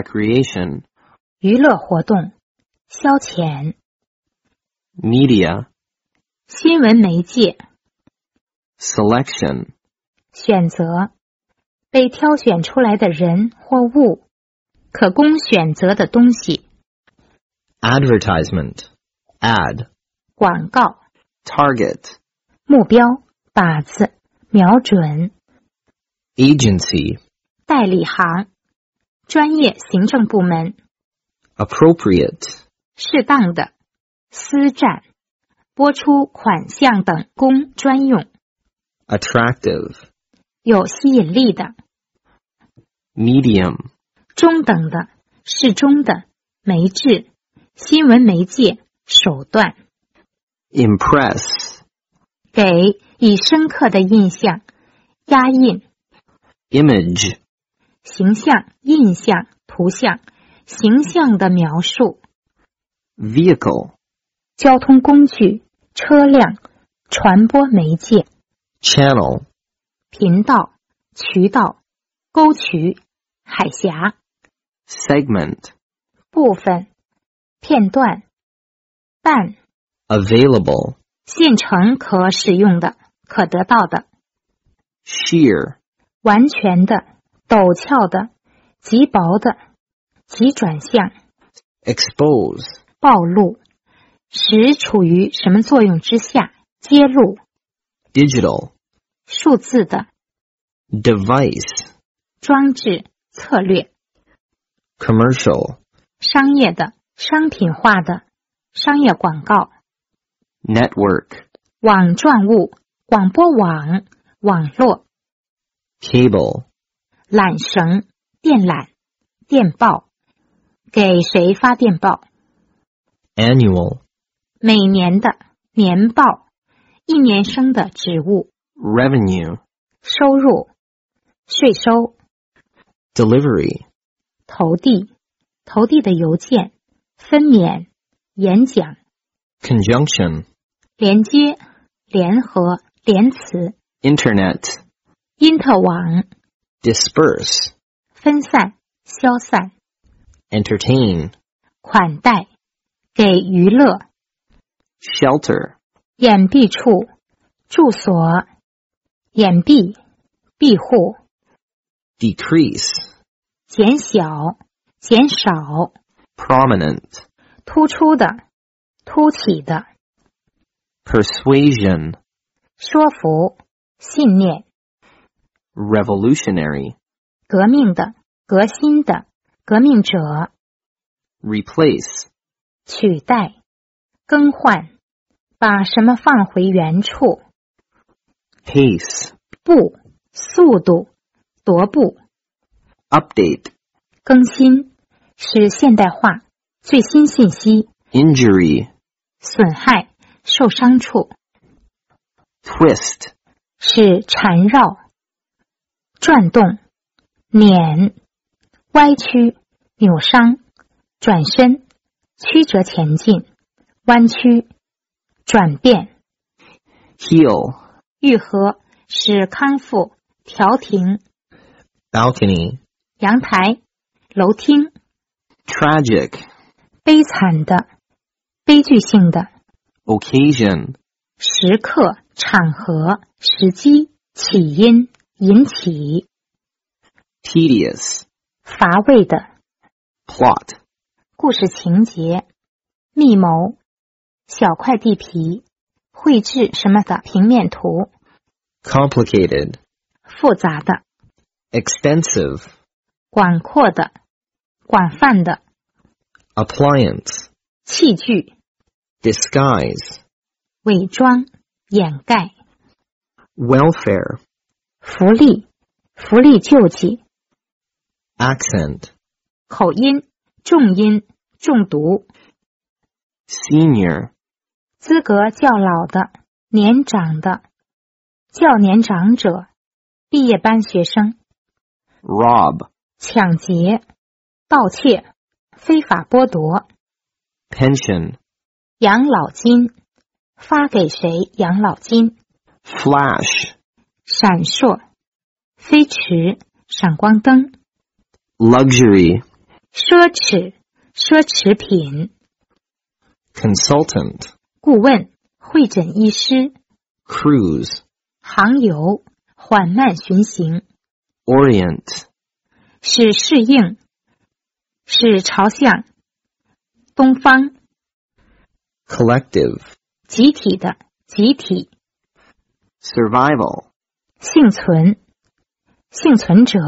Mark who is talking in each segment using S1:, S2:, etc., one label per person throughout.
S1: recreation,
S2: 娱乐活动，消遣，
S1: media,
S2: 新闻媒介，
S1: selection,
S2: 选择，被挑选出来的人或物，可供选择的东西，
S1: advertisement, ad,
S2: 广告，
S1: target,
S2: 目标，靶子，瞄准，
S1: agency,
S2: 代理行，专业行政部门，
S1: appropriate,
S2: 适当的，私占，拨出款项等供专用，
S1: attractive,
S2: 有吸引力的，
S1: medium,
S2: 中等的，适中的，媒质，新闻媒介，手段，
S1: impress,
S2: 给以深刻的印象，压印，
S1: image,
S2: 形象、印象、图像，形象的描述，
S1: vehicle,
S2: 交通工具、车辆、传播媒介，
S1: channel,
S2: 频道、渠道、沟渠、海峡，
S1: segment,
S2: 部分、片段、半，
S1: available,
S2: 现成可使用的、可得到的，
S1: sheer,
S2: 完全的、陡峭的、极薄的、急转向、
S1: expose,
S2: 暴露，使处于什么作用之下，揭露，
S1: digital,
S2: 数字的，
S1: device,
S2: 装置、策略，
S1: commercial,
S2: 商业的、商品化的、商业广告，
S1: network,
S2: 网状物、广播网、网络，
S1: cable,
S2: 缆绳、电缆、电报，给谁发电报？
S1: annual,
S2: 每年的、年报，一年生的职务，
S1: revenue,
S2: 收入、税收，
S1: delivery,
S2: 投递、投递的邮件，分娩、演讲，
S1: conjunction,
S2: 连接、联合、连词，
S1: internet,
S2: 因特网，
S1: disperse,
S2: 分散、消散，
S1: entertain,
S2: 款待，给娱乐，
S1: shelter,
S2: 掩蔽处，住所，掩蔽，庇护，
S1: decrease,
S2: 减小、减少，
S1: prominent,
S2: 突出的、凸起的，
S1: persuasion,
S2: 说服、信念，
S1: revolutionary,
S2: 革命的、革新的、革命者，
S1: replace,
S2: 取代、更换，把什么放回原处，
S1: pace,
S2: 步、速度、踱步，
S1: update,
S2: 更新，是现代化，最新信息，
S1: injury,
S2: 损害、受伤处，
S1: twist,
S2: 是缠绕、转动、碾、歪曲、扭伤、转身、曲折前进、弯曲、转变、
S1: heal,
S2: 愈合，使康复、调停、
S1: balcony,
S2: 阳台、楼厅、
S1: tragic,
S2: 悲惨的、悲剧性的、
S1: occasion,
S2: 时刻、场合、时机、起因、引起、
S1: tedious,
S2: 乏味的、
S1: plot,
S2: 故事情节、密谋、小块地皮、绘制什么的平面图、
S1: complicated,
S2: 复杂的、
S1: extensive,
S2: 广阔的、广泛的、
S1: appliance,
S2: 器具、
S1: disguise,
S2: 伪装、掩盖、
S1: welfare,
S2: 福利、福利救济、
S1: accent,
S2: 口音、重音、中毒、
S1: senior,
S2: 资格较老的、年长的、较年长者、毕业班学生、
S1: rob,
S2: 抢劫、盗窃、非法剥夺、
S1: pension,
S2: 养老金、发给谁养老金、
S1: flash,
S2: 闪烁、飞驰、闪光灯、
S1: luxury,
S2: 奢侈，奢侈品。
S1: consultant,
S2: 顾问，会诊医师。
S1: cruise,
S2: 航游，缓慢巡行。
S1: orient,
S2: 是适应，是朝向东方。
S1: collective,
S2: 集体的，集体。
S1: survival,
S2: 幸存，幸存者。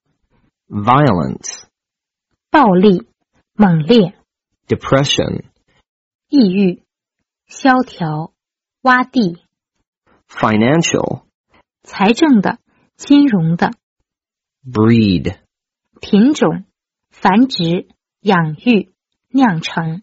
S1: violent,
S2: 暴力，猛烈。
S1: depression,
S2: 抑郁，萧条，洼地。
S1: financial,
S2: 财政的，金融的。
S1: breed,
S2: 品种，繁殖，养育，酿成。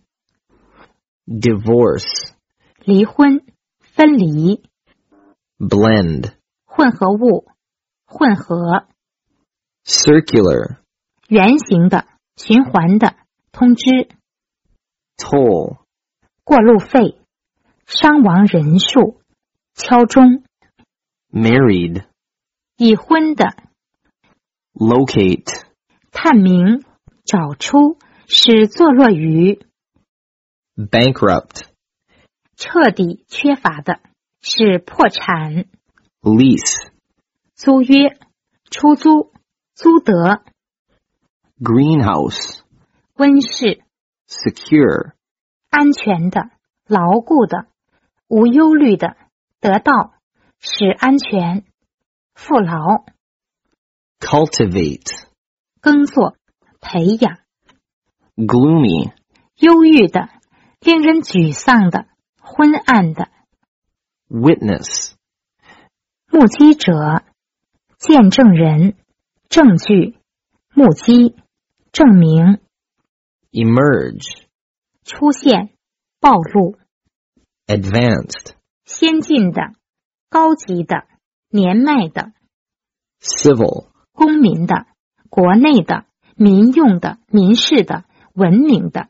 S1: divorce,
S2: 离婚，分离。
S1: blend,
S2: 混合物，混合。
S1: circular,
S2: 圆形的，循环的，通知。
S1: toll,
S2: 过路费，伤亡人数，敲钟。
S1: married,
S2: 已婚的，
S1: locate,
S2: 探明，找出，使坐落于。
S1: bankrupt,
S2: 彻底缺乏的，是破产。
S1: lease,
S2: 租约，出租，租得。
S1: greenhouse,
S2: 温室，
S1: secure,
S2: 安全的，牢固的，无忧虑的，得到，使安全，富劳。
S1: cultivate,
S2: 耕作，培养。
S1: gloomy,
S2: 忧郁的，令人沮丧的，昏暗的。
S1: witness,
S2: 目击者，见证人，证据，目击，证明。
S1: emerge,
S2: 出现，暴露。
S1: advanced,
S2: 先进的，高级的，年迈的。
S1: civil,
S2: 公民的，国内的，民用的，民事的，文明的。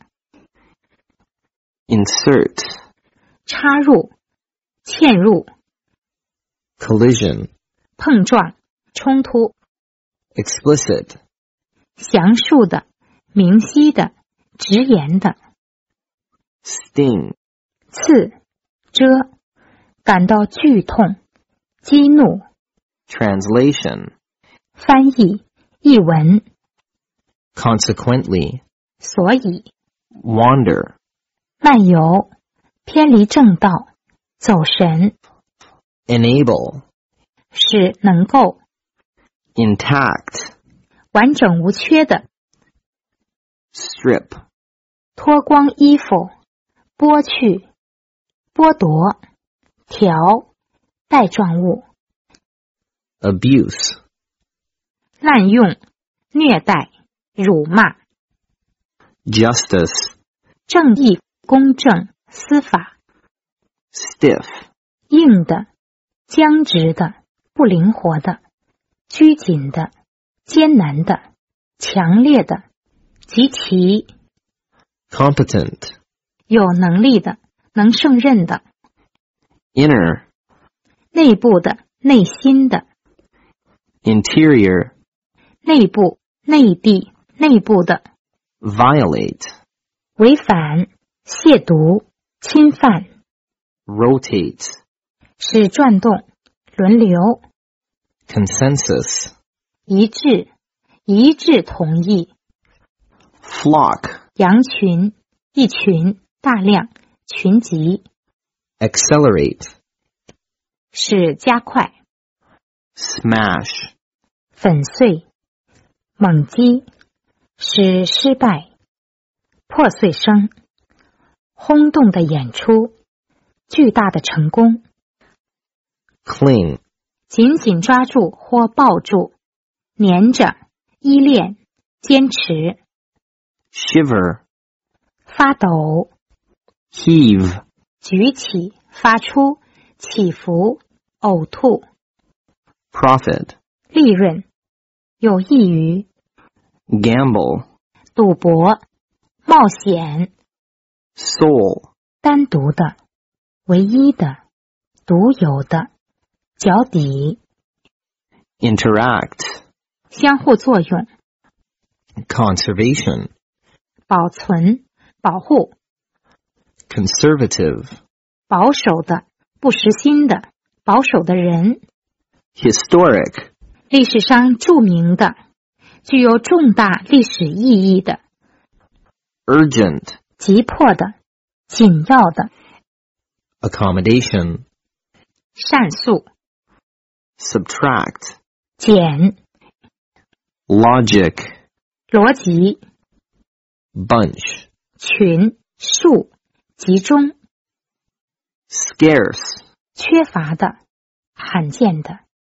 S1: insert,
S2: 插入，嵌入。
S1: collision,
S2: 碰撞，冲突。
S1: explicit,
S2: 详述的，明晰的，直言的。
S1: sting,
S2: 刺，蛰，感到剧痛，激怒。
S1: translation,
S2: 翻译，译文。
S1: consequently,
S2: 所以，
S1: wander,
S2: 漫游，偏离正道，走神。
S1: enable,
S2: 是能够，
S1: intact,
S2: 完整无缺的。
S1: strip,
S2: 脱光衣服，剥去，剥夺，调，带状物。
S1: abuse,
S2: 滥用，虐待，辱骂。
S1: justice,
S2: 正义，公正，司法。
S1: stiff,
S2: 硬的，僵直的，不灵活的，拘谨的，艰难的，强烈的，极其。
S1: competent,
S2: 有能力的，能胜任的。
S1: inner,
S2: 内部的，内心的。
S1: interior,
S2: 内部，内地，内部的。
S1: violate,
S2: 违反，亵渎，侵犯。
S1: rotate,
S2: 是转动，轮流。
S1: consensus,
S2: 一致，一致同意。
S1: flock,
S2: 羊群，一群，大量，群集。
S1: accelerate,
S2: 是加快，
S1: smash,
S2: 粉碎，猛击，使失败，破碎声，轰动的演出，巨大的成功。
S1: cling,
S2: 紧紧抓住或抱住，粘着，依恋，坚持。
S1: shiver,
S2: 发抖，
S1: heave,
S2: 举起，发出，起伏，呕吐。
S1: profit,
S2: 利润，有益于。
S1: gamble,
S2: 赌博，冒险。
S1: soul,
S2: 单独的，唯一的，独有的，脚底。
S1: interact,
S2: 相互作用。
S1: conservation,
S2: 保存、保护。
S1: conservative,
S2: 保守的、不实心的、保守的人。
S1: historic,
S2: 历史上著名的、具有重大历史意义的、
S1: urgent,
S2: 急迫的、紧要的。
S1: accommodation,
S2: 善诉、
S1: subtract,
S2: 减、
S1: logic,
S2: 逻辑、
S1: bunch,
S2: 群、数、集中。
S1: scarce,
S2: 缺乏的、罕见的。